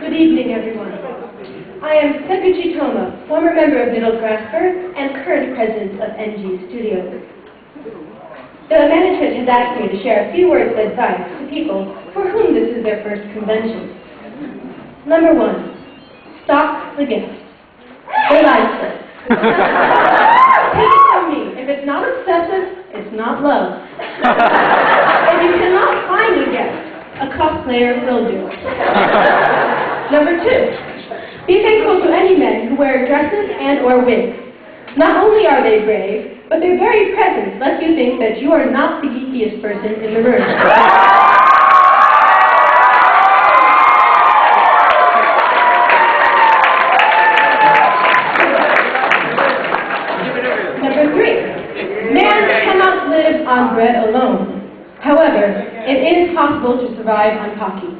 Good evening, everyone. I am Sekuchi Toma, former member of Middle Grasper and current president of NG Studios. The management has asked me to share a few words of advice to people for whom this is their first convention. Number 1, stock the gift. They're lifeless. Take it from me, if it's not obsessive, it's not love. If you cannot find a gift, a cosplayer will do. Number 2, be thankful to any men who wear dresses and or wigs. Not only are they brave, but their very presence lets you think that you are not the geekiest person in the room. Number 3, man cannot live on bread alone. However, it is possible to survive on Pocky.